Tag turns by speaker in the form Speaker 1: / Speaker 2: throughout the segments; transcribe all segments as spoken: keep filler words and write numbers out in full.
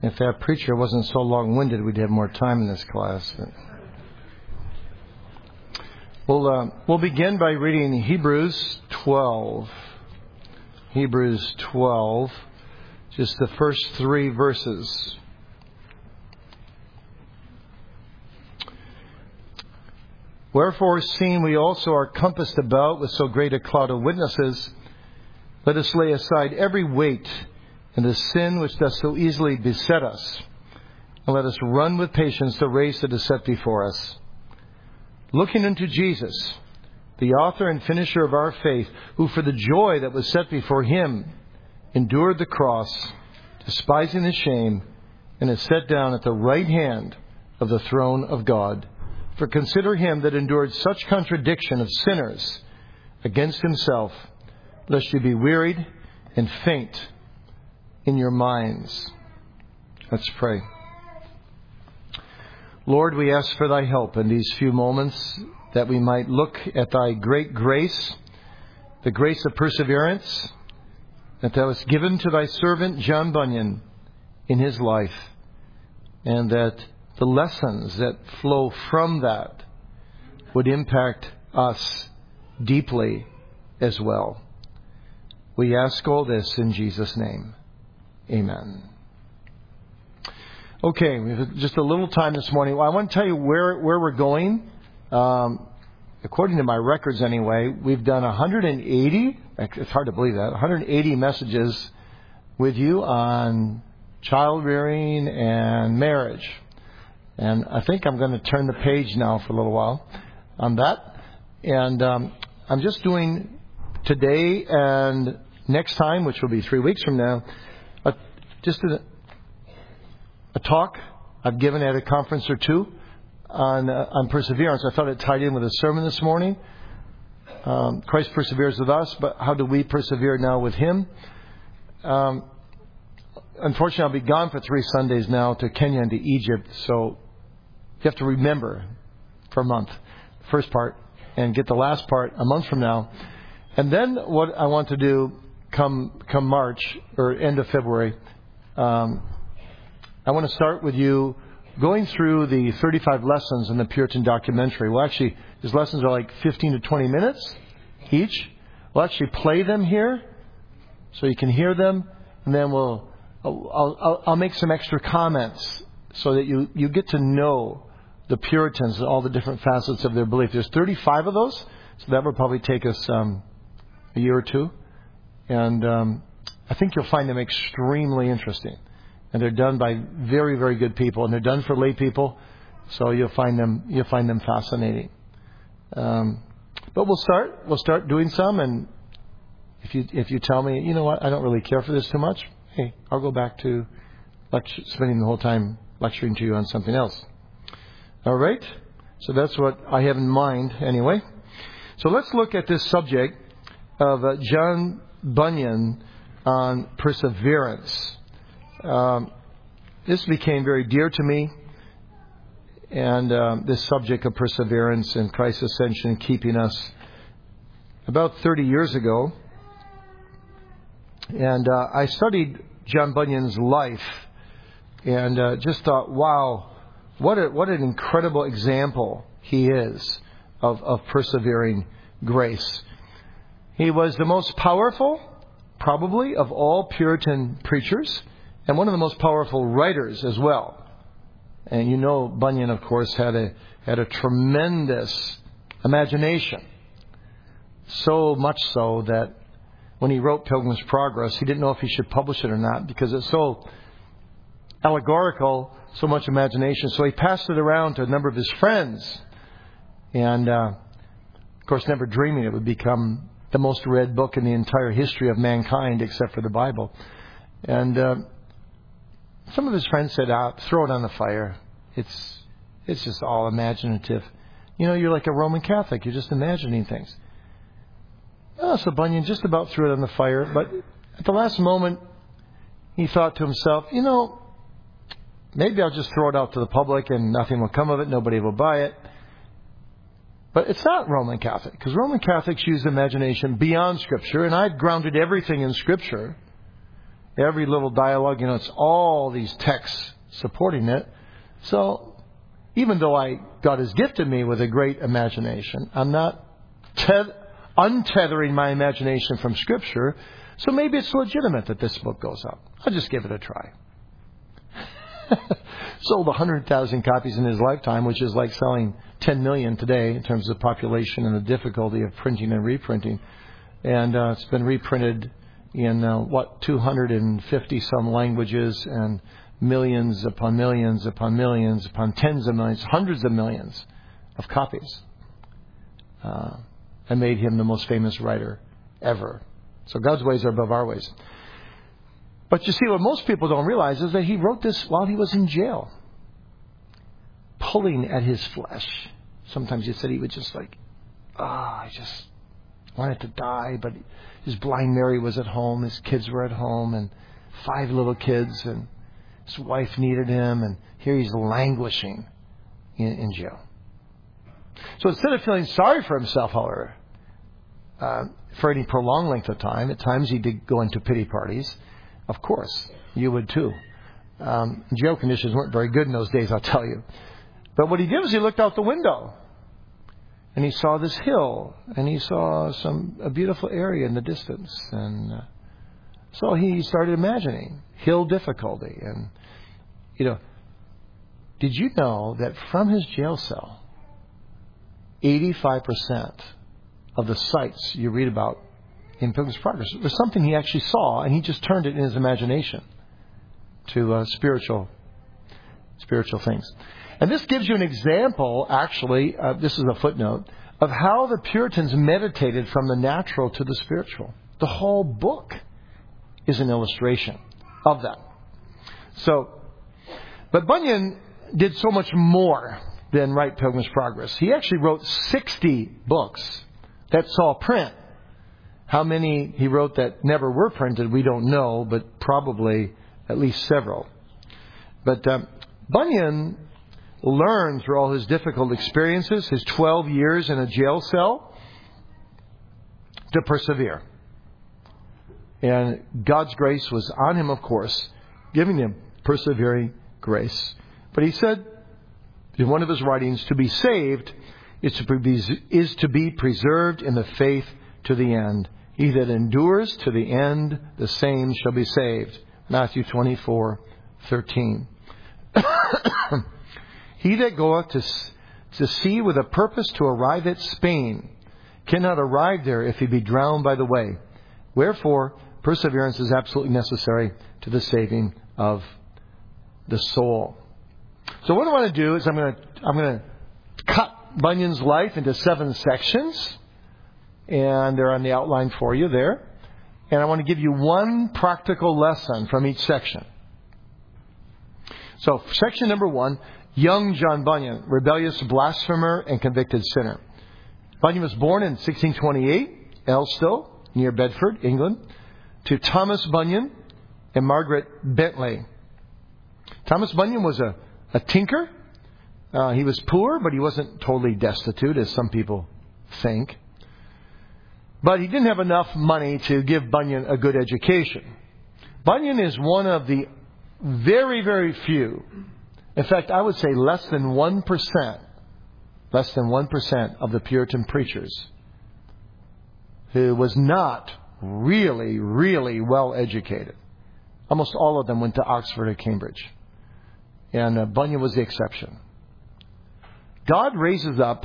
Speaker 1: If that preacher wasn't so long-winded, we'd have more time in this class. We'll, uh, we'll begin by reading Hebrews twelve. Hebrews twelve, just the first three verses. Wherefore, seeing we also are compassed about with so great a cloud of witnesses, let us lay aside every weight and the sin which does so easily beset us, and let us run with patience the race that is set before us. Looking unto Jesus, the author and finisher of our faith, who for the joy that was set before him endured the cross, despising the shame, and is set down at the right hand of the throne of God. For consider him that endured such contradiction of sinners against himself, lest you be wearied and faint in your minds. Let's pray. Lord, we ask for thy help in these few moments, that we might look at thy great grace, the grace of perseverance, that thou hast given to thy servant John Bunyan in his life, and that the lessons that flow from that would impact us deeply as well. We ask all this in Jesus' name. Amen. Okay, we have just a little time this morning. Well, I want to tell you where, where we're going. Um, according to my records anyway, we've done one hundred eighty, it's hard to believe that, one hundred eighty messages with you on child rearing and marriage. And I think I'm going to turn the page now for a little while on that. And um, I'm just doing today and next time, which will be three weeks from now, a, just a, a talk I've given at a conference or two on uh, on perseverance. I thought it tied in with a sermon this morning. Um, Christ perseveres with us, but how do we persevere now with Him? Um, unfortunately, I'll be gone for three Sundays now to Kenya and to Egypt, so you have to remember for a month, the first part, and get the last part a month from now. And then what I want to do come come March or end of February, um, I want to start with you going through the thirty-five lessons in the Puritan documentary. Well, actually, these lessons are like fifteen to twenty minutes each. We'll actually play them here so you can hear them, and then we'll I'll, I'll, I'll make some extra comments so that you, you get to know the Puritans and all the different facets of their belief. There's thirty-five of those, so that will probably take us um, a year or two. And um, I think you'll find them extremely interesting. And they're done by very, very good people, and they're done for lay people, so you'll find them you'll find them fascinating. Um, but we'll start we'll start doing some, and if you if you tell me, you know what, I don't really care for this too much, hey, I'll go back to lecture, spending the whole time lecturing to you on something else. All right, so that's what I have in mind anyway. So let's look at this subject of uh, John Bunyan on perseverance. Um, this became very dear to me, and um, this subject of perseverance and Christ's ascension keeping us about thirty years ago. And uh, I studied John Bunyan's life and uh, just thought, wow, what a, what an incredible example he is of, of persevering grace. He was the most powerful, probably, of all Puritan preachers, and one of the most powerful writers as well. And you know, Bunyan, of course, had a had a tremendous imagination. So much so that when he wrote Pilgrim's Progress, he didn't know if he should publish it or not because it's so allegorical, so much imagination. So he passed it around to a number of his friends. And, uh, of course, never dreaming it would become the most read book in the entire history of mankind except for the Bible. And uh, some of his friends said, ah, throw it on the fire. It's it's just all imaginative. You know, you're like a Roman Catholic. You're just imagining things. Oh, so Bunyan just about threw it on the fire. But at the last moment, he thought to himself, you know, maybe I'll just throw it out to the public and nothing will come of it. Nobody will buy it. But it's not Roman Catholic, because Roman Catholics use imagination beyond Scripture, and I've grounded everything in Scripture. every little dialogue, you know, it's all these texts supporting it. So even though I God has gifted me with a great imagination, I'm not te- untethering my imagination from Scripture. So maybe it's legitimate that this book goes up. I'll just give it a try. Sold one hundred thousand copies in his lifetime, which is like selling ten million today in terms of population and the difficulty of printing and reprinting. And uh, it's been reprinted in, uh, what, two hundred fifty some languages, and millions upon millions upon millions upon tens of millions, hundreds of millions of copies. Uh, and made him the most famous writer ever. So God's ways are above our ways. But you see, what most people don't realize is that he wrote this while he was in jail, pulling at his flesh. Sometimes he said he would just like, ah, oh, I just wanted to die. But his blind Mary was at home, his kids were at home, and five little kids, and his wife needed him, and here he's languishing in, in jail. So instead of feeling sorry for himself, however, uh, for any prolonged length of time, at times he did go into pity parties. Of course, you would too. Um, jail conditions weren't very good in those days, I'll tell you. But what he did was he looked out the window, and he saw this hill, and he saw some a beautiful area in the distance, and uh, so he started imagining hill difficulty. And you know, did you know that from his jail cell, eighty-five percent of the sights you read about in Pilgrim's Progress was something he actually saw, and he just turned it in his imagination to uh, spiritual, spiritual things. And this gives you an example, actually, uh, this is a footnote, of how the Puritans meditated from the natural to the spiritual. The whole book is an illustration of that. So, but Bunyan did so much more than write Pilgrim's Progress. He actually wrote sixty books that saw print. How many he wrote that never were printed, we don't know, but probably at least several. But um, Bunyan learned through all his difficult experiences, his twelve years in a jail cell, to persevere. And God's grace was on him, of course, giving him persevering grace. But he said in one of his writings, to be saved is to be, is to be preserved in the faith to the end. He that endures to the end, the same shall be saved. Matthew twenty-four thirteen. He that goeth to, to sea with a purpose to arrive at Spain cannot arrive there if he be drowned by the way. Wherefore, perseverance is absolutely necessary to the saving of the soul. So what I want to do is I'm going to I'm going to cut Bunyan's life into seven sections. And they're on the outline for you there. And I want to give you one practical lesson from each section. So, section number one, young John Bunyan, rebellious blasphemer and convicted sinner. Bunyan was born in sixteen twenty-eight, Elstow, near Bedford, England, to Thomas Bunyan and Margaret Bentley. Thomas Bunyan was a, a tinker. Uh, he was poor, but he wasn't totally destitute, as some people think. But he didn't have enough money to give Bunyan a good education. Bunyan is one of the very, very few, in fact, I would say less than one percent, less than one percent of the Puritan preachers who was not really, really well educated. Almost all of them went to Oxford or Cambridge. And uh, Bunyan was the exception. God raises up,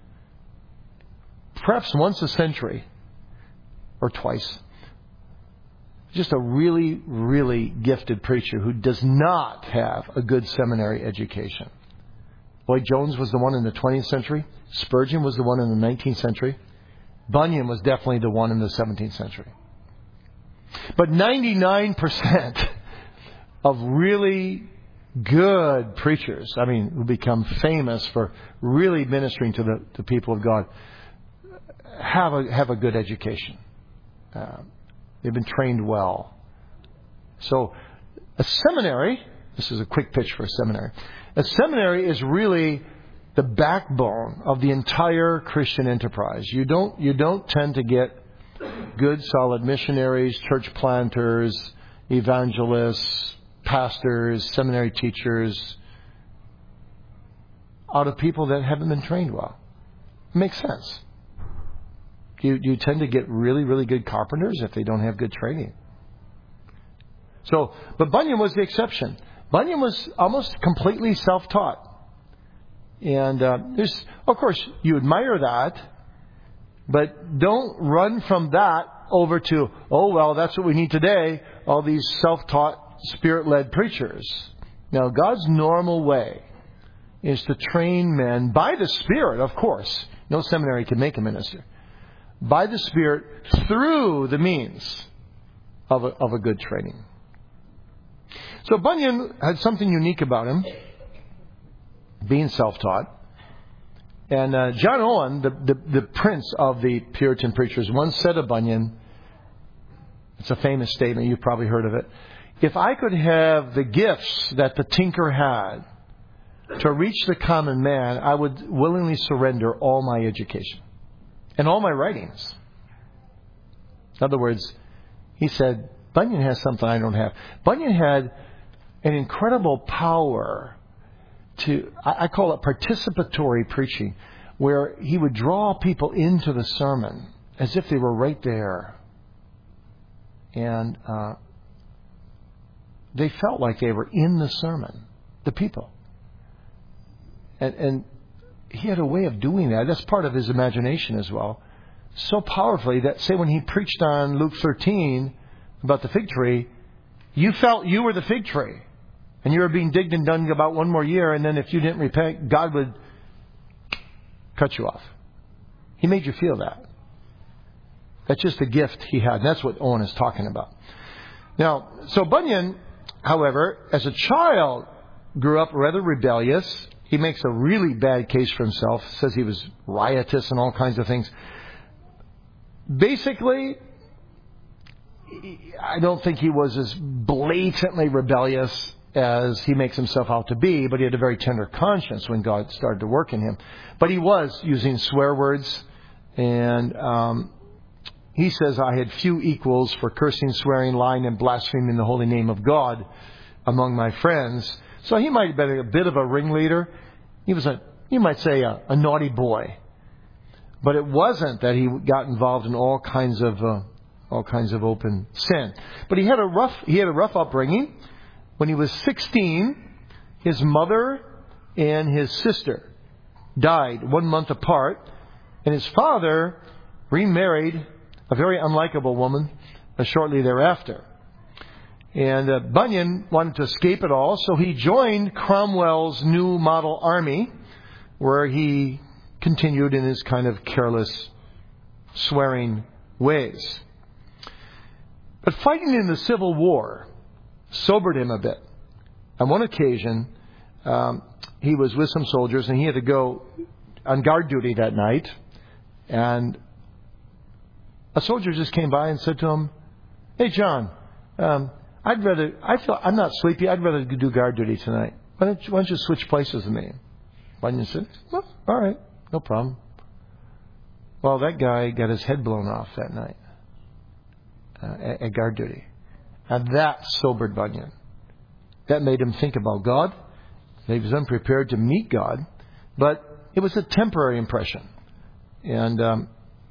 Speaker 1: perhaps once a century, or twice, just a really, really gifted preacher who does not have a good seminary education. Lloyd Jones was the one in the twentieth century. Spurgeon was the one in the nineteenth century. Bunyan was definitely the one in the seventeenth century. But ninety-nine percent of really good preachers, I mean, who become famous for really ministering to the, the people of God, have a, have a good education. Uh, they've been trained well. So a seminary, this is a quick pitch for a seminary. A seminary is really the backbone of the entire Christian enterprise. You don't, you don't tend to get good, solid missionaries, church planters, evangelists, pastors, seminary teachers out of people that haven't been trained well. It makes sense. You, you tend to get really, really good carpenters if they don't have good training. So, but Bunyan was the exception. Bunyan was almost completely self-taught. And uh, there's, of course, you admire that, but don't run from that over to, oh, well, that's what we need today, all these self-taught, spirit-led preachers. Now, God's normal way is to train men by the Spirit, of course. No seminary can make a minister. By the Spirit through the means of a, of a good training. So Bunyan had something unique about him, being self-taught. And uh, John Owen, the, the, the prince of the Puritan preachers, once said of Bunyan, it's a famous statement, you've probably heard of it, if I could have the gifts that the tinker had to reach the common man, I would willingly surrender all my education and all my writings. In other words, he said, Bunyan has something I don't have. Bunyan had an incredible power to, I call it participatory preaching, where he would draw people into the sermon as if they were right there. And uh, they felt like they were in the sermon, the people. And, and he had a way of doing that. That's part of his imagination as well. So powerfully that, say, when he preached on Luke thirteen about the fig tree, you felt you were the fig tree. And you were being digged and done about one more year, and then if you didn't repent, God would cut you off. He made you feel that. That's just a gift he had. That's what Owen is talking about. Now, so Bunyan, however, as a child, grew up rather rebellious. He makes a really bad case for himself. Says he was riotous and all kinds of things. Basically, I don't think he was as blatantly rebellious as he makes himself out to be, but he had a very tender conscience when God started to work in him. But he was using swear words, and um, he says, I had few equals for cursing, swearing, lying, and blaspheming the holy name of God among my friends. So he might have been a bit of a ringleader. He was a, you might say, a, a naughty boy. But it wasn't that he got involved in all kinds of uh, all kinds of open sin. But he had a rough he had a rough upbringing. When he was sixteen, his mother and his sister died one month apart, and his father remarried a very unlikable woman uh, shortly thereafter. And uh, Bunyan wanted to escape it all, so he joined Cromwell's New Model Army, where he continued in his kind of careless, swearing ways. But fighting in the Civil War sobered him a bit. On one occasion, um, he was with some soldiers, and he had to go on guard duty that night. And a soldier just came by and said to him, "Hey, John, um, I'd rather, I feel, I'm not sleepy. I'd rather do guard duty tonight. Why don't you, why don't you switch places with me?" Bunyan said, "Well, all right, no problem." Well, that guy got his head blown off that night uh, at, at guard duty. And that sobered Bunyan. That made him think about God. He was unprepared to meet God. But it was a temporary impression. And um,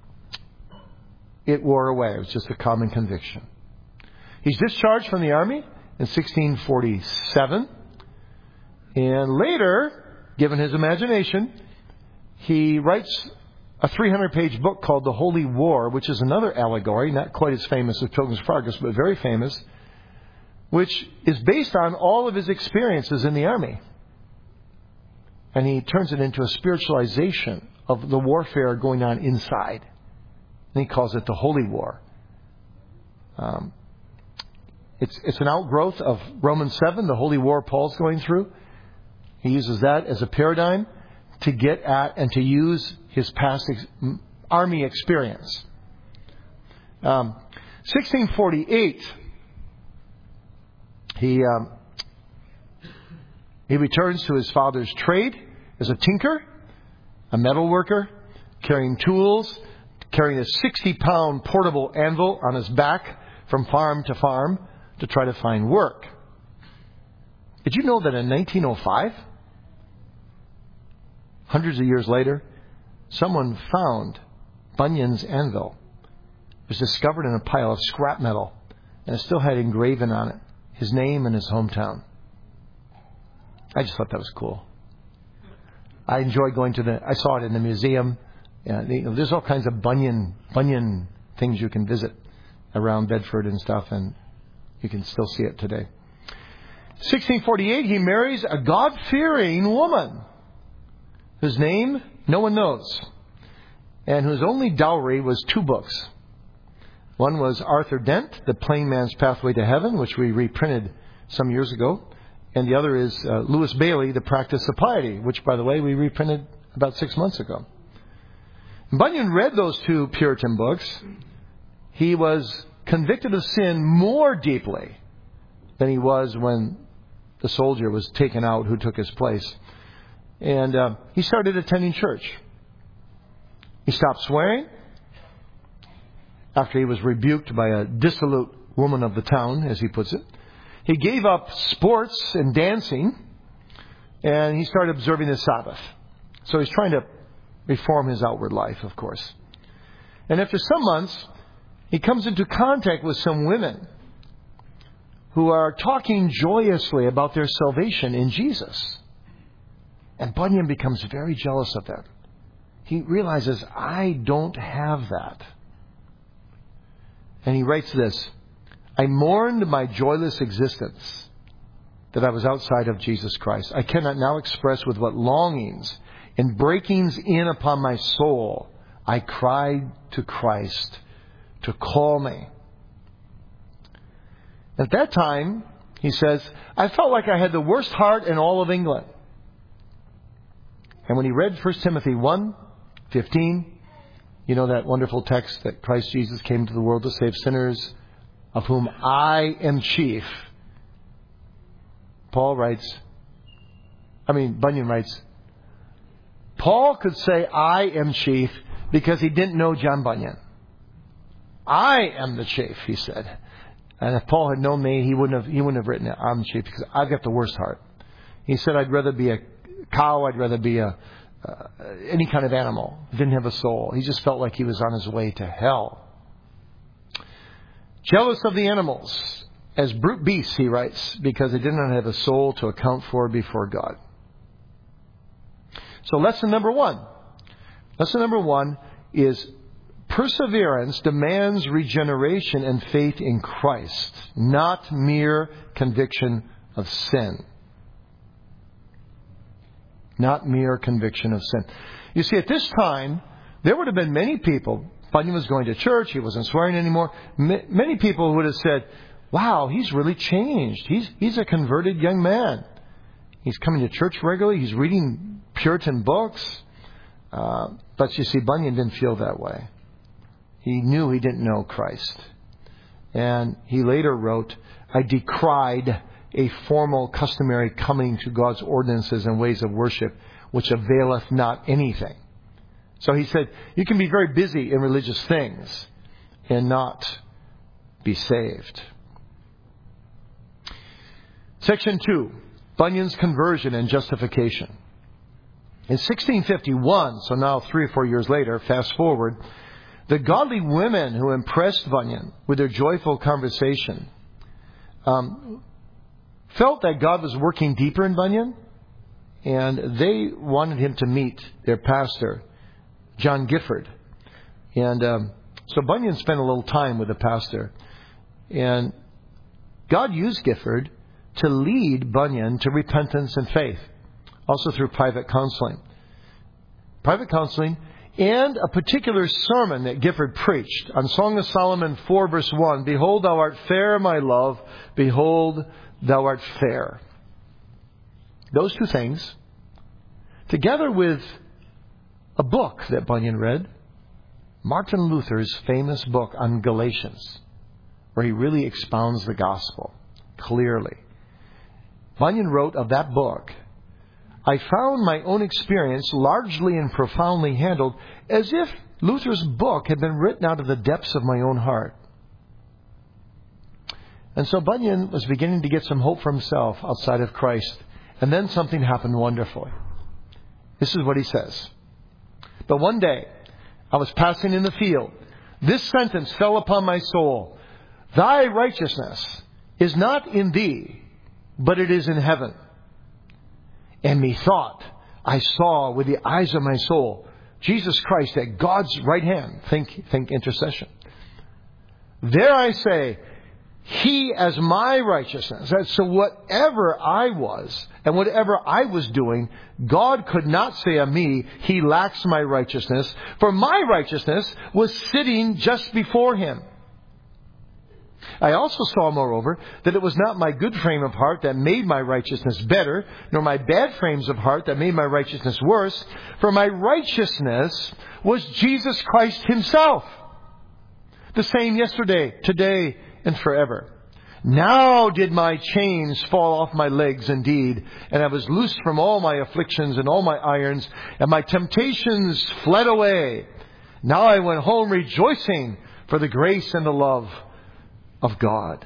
Speaker 1: it wore away. It was just a common conviction. He's discharged from the army in sixteen forty-seven. And later, given his imagination, he writes a three hundred page book called The Holy War, which is another allegory, not quite as famous as Pilgrim's Progress, but very famous, which is based on all of his experiences in the army. And he turns it into a spiritualization of the warfare going on inside. And he calls it The Holy War. Um, it's, it's an outgrowth of Romans seven, the Holy War Paul's going through. He uses that as a paradigm to get at and to use his past ex- army experience. Um, sixteen forty-eight, he um, he returns to his father's trade as a tinker, a metal worker, carrying tools, carrying a sixty pound portable anvil on his back from farm to farm to try to find work. Did you know that in nineteen oh five, hundreds of years later, someone found Bunyan's anvil? It was discovered in a pile of scrap metal, and it still had engraven on it his name and his hometown. I just thought that was cool. I enjoyed going to the, I saw it in the museum. Yeah, you know, there's all kinds of Bunyan, Bunyan things you can visit around Bedford and stuff, and you can still see it today. sixteen forty-eight, he marries a God-fearing woman whose name no one knows, and whose only dowry was two books. One was Arthur Dent, The Plain Man's Pathway to Heaven, which we reprinted some years ago. And the other is uh, Lewis Bailey, The Practice of Piety, which, by the way, we reprinted about six months ago. Bunyan read those two Puritan books. He was convicted of sin more deeply than he was when the soldier was taken out who took his place. And uh, he started attending church. He stopped swearing after he was rebuked by a dissolute woman of the town, as he puts it. He gave up sports and dancing, and he started observing the Sabbath. So he's trying to reform his outward life, of course. And after some months, he comes into contact with some women who are talking joyously about their salvation in Jesus. And Bunyan becomes very jealous of them. He realizes, I don't have that. And he writes this: I mourned my joyless existence that I was outside of Jesus Christ. I cannot now express with what longings and breakings in upon my soul I cried to Christ to call me. At that time, he says, I felt like I had the worst heart in all of England. And when he read First Timothy one fifteen, you know that wonderful text that Christ Jesus came to the world to save sinners, of whom I am chief. Paul writes, I mean, Bunyan writes, Paul could say, I am chief, because he didn't know John Bunyan. I am the chief, he said. And if Paul had known me, he wouldn't have, he wouldn't have written it, I'm the chief, because I've got the worst heart. He said, I'd rather be a cow, I'd rather be a uh, any kind of animal. Didn't have a soul. He just felt like he was on his way to hell. Jealous of the animals as brute beasts, he writes, because they did not have a soul to account for before God. So lesson number one. Lesson number one is perseverance demands regeneration and faith in Christ, not mere conviction of sin. Not mere conviction of sin. You see, at this time, there would have been many people. Bunyan was going to church. He wasn't swearing anymore. Many people would have said, wow, he's really changed. He's he's a converted young man. He's coming to church regularly. He's reading Puritan books. Uh, but you see, Bunyan didn't feel that way. He knew he didn't know Christ. And he later wrote, I decried a formal, customary coming to God's ordinances and ways of worship, which availeth not anything. So he said, you can be very busy in religious things and not be saved. Section two, Bunyan's conversion and justification. In sixteen fifty-one, so now three or four years later, fast forward, the godly women who impressed Bunyan with their joyful conversation um, felt that God was working deeper in Bunyan, and they wanted him to meet their pastor, John Gifford. And um, so Bunyan spent a little time with the pastor. And God used Gifford to lead Bunyan to repentance and faith, also through private counseling. Private counseling and a particular sermon that Gifford preached on Song of Solomon four verse one. Behold, thou art fair, my love. Behold, thou art fair. Those two things, together with a book that Bunyan read, Martin Luther's famous book on Galatians, where he really expounds the gospel clearly. Bunyan wrote of that book, I found my own experience largely and profoundly handled as if Luther's book had been written out of the depths of my own heart. And so Bunyan was beginning to get some hope for himself outside of Christ. And then something happened wonderfully. This is what he says. But one day, I was passing in the field. This sentence fell upon my soul. Thy righteousness is not in thee, but it is in heaven. And methought I saw with the eyes of my soul Jesus Christ at God's right hand. Think, think intercession. There I say, He as my righteousness. So whatever I was and whatever I was doing, God could not say of me, He lacks my righteousness. For my righteousness was sitting just before Him. I also saw, moreover, that it was not my good frame of heart that made my righteousness better, nor my bad frames of heart that made my righteousness worse. For my righteousness was Jesus Christ Himself. The same yesterday, today, and forever. Now did my chains fall off my legs indeed, and I was loosed from all my afflictions and all my irons, and my temptations fled away. Now I went home rejoicing for the grace and the love of God.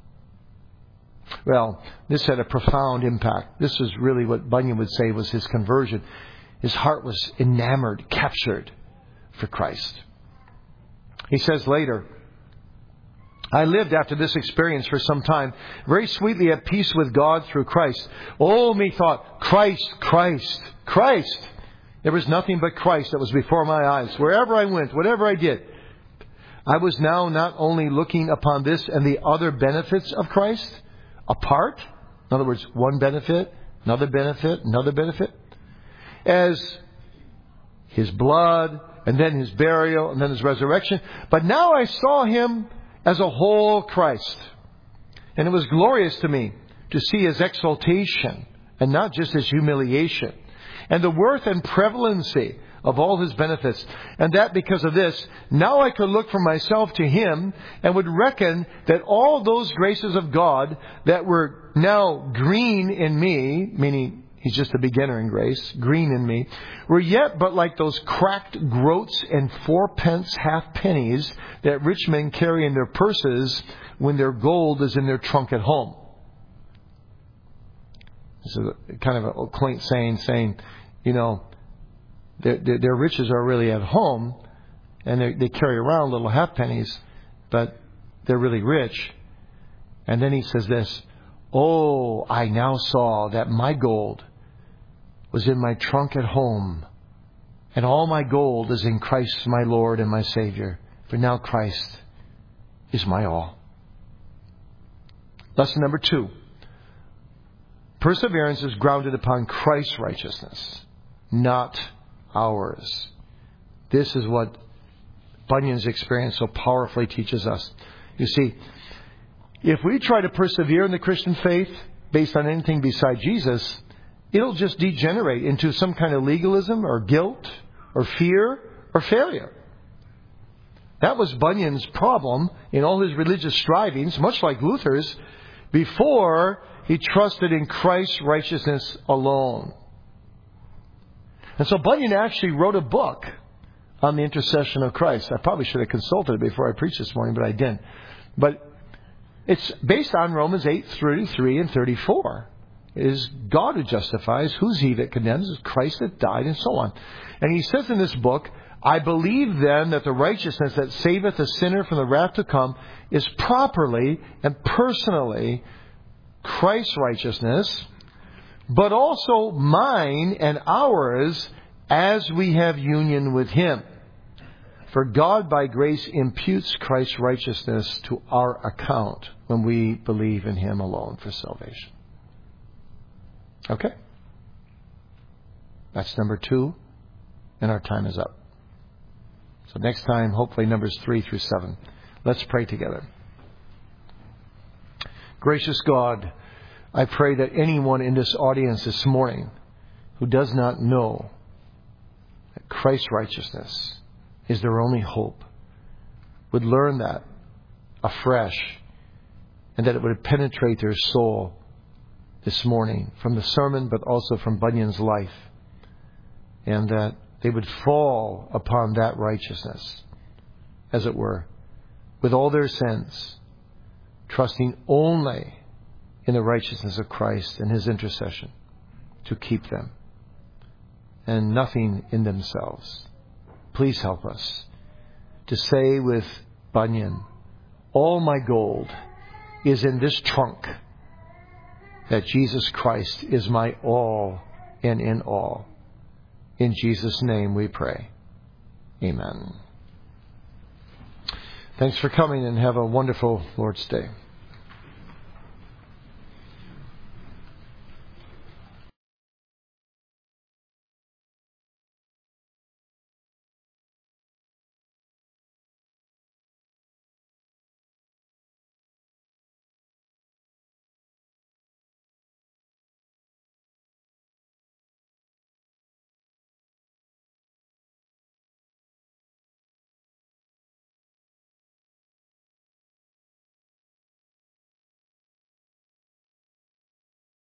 Speaker 1: Well, this had a profound impact. This is really what Bunyan would say was his conversion. His heart was enamored, captured for Christ. He says later, I lived after this experience for some time, very sweetly at peace with God through Christ. Oh, methought, Christ, Christ, Christ. There was nothing but Christ that was before my eyes. Wherever I went, whatever I did, I was now not only looking upon this and the other benefits of Christ apart, in other words, one benefit, another benefit, another benefit, as His blood, and then His burial, and then His resurrection. But now I saw Him as a whole Christ. And it was glorious to me to see His exaltation, and not just His humiliation, and the worth and prevalency of all His benefits. And that because of this, now I could look for myself to Him and would reckon that all those graces of God that were now green in me, meaning He's just a beginner in grace, green in me, were yet but like those cracked groats and fourpence halfpennies that rich men carry in their purses when their gold is in their trunk at home. This is a, kind of a quaint saying, saying, you know, Their, their, their riches are really at home, and they, they carry around little halfpennies, but they're really rich. And then he says this, oh, I now saw that my gold was in my trunk at home, and all my gold is in Christ my Lord and my Savior. For now Christ is my all. Lesson number two. Perseverance is grounded upon Christ's righteousness, not ours. This is what Bunyan's experience so powerfully teaches us. You see, if we try to persevere in the Christian faith based on anything beside Jesus, it'll just degenerate into some kind of legalism or guilt or fear or failure. That was Bunyan's problem in all his religious strivings, much like Luther's, before he trusted in Christ's righteousness alone. And so Bunyan actually wrote a book on the intercession of Christ. I probably should have consulted it before I preached this morning, but I didn't. But it's based on Romans eight, thirty-three and thirty-four. It is God who justifies. Who's he that condemns? It's Christ that died, and so on. And he says in this book, I believe then that the righteousness that saveth a sinner from the wrath to come is properly and personally Christ's righteousness, but also mine and ours as we have union with Him. For God by grace imputes Christ's righteousness to our account when we believe in Him alone for salvation. Okay? That's number two, and our time is up. So next time, hopefully numbers three through seven. Let's pray together. Gracious God, I pray that anyone in this audience this morning who does not know that Christ's righteousness is their only hope would learn that afresh, and that it would penetrate their soul this morning from the sermon, but also from Bunyan's life, and that they would fall upon that righteousness, as it were, with all their sins, trusting only in the righteousness of Christ and His intercession to keep them, and nothing in themselves. Please help us to say with Bunyan, all my gold is in this trunk, that Jesus Christ is my all and in all. In Jesus' name we pray. Amen. Thanks for coming, and have a wonderful Lord's Day.